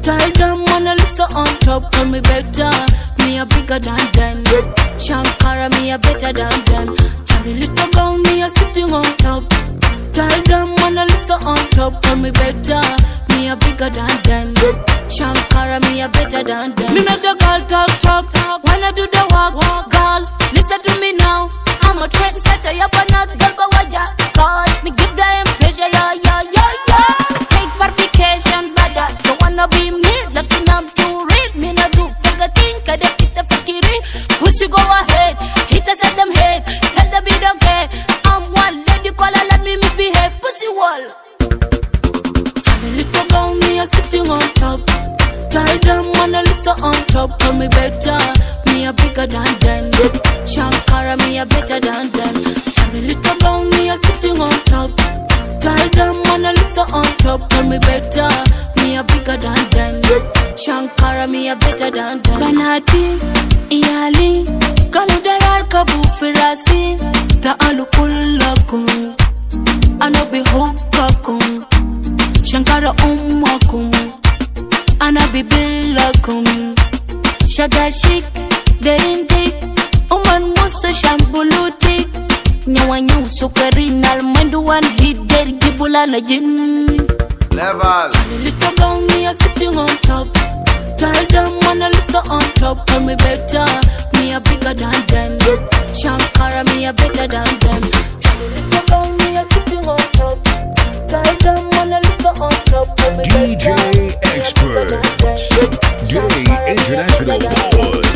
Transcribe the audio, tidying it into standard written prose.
Tell them Mona Lisa on top, call me better. Me a bigger than them. Shankara, me a better than them. Tell the little girl, me a sitting on top. Tell them Mona Lisa on top, call me better. Me a bigger than them. Shankara, me a better than them. Me make the girl talk. When I do the walk, girl, listen to me now. I'm a trendsetter, you're not girl, but what ya? Cause me give them pleasure, yeah. Take verification, brother. Don't wanna be me, looking up to read. Me not do fuck think, I don't get the fakiri. Pussy go ahead, hit us at them head. Tell them we don't care. I'm one lady, call her, let me misbehave. Pussy wall. Tell the little girl, me a sitting on top. Tell them Mona Lisa on top, call me better. Me a bigger than them. Shankara, me a better than them. Tell the little girl, me a sitting on top. Tell them Mona Lisa on top, call me better. Me a bigger than them. Shankara, me a better than them. Banati, Iyali, Kanudarar Kabu Firasi, Ta'alu Kullakum, Anabi Hokakum, Shankara Ummakum, Anabi Billakum, Shagashik, Derindik, Uman Musa Shambulutik, Nyawanyu Sukarinal Manduan Hider Gibulana Jin. Level. The little girl, me a sitting on top. Tell them Mona Lisa on top, call me better. Me a bigger than them. Shankara, me a better than them. The little girl, me a sitting on top. Tell them Mona Lisa on top, call me better. DJ Expert, Day International Boy.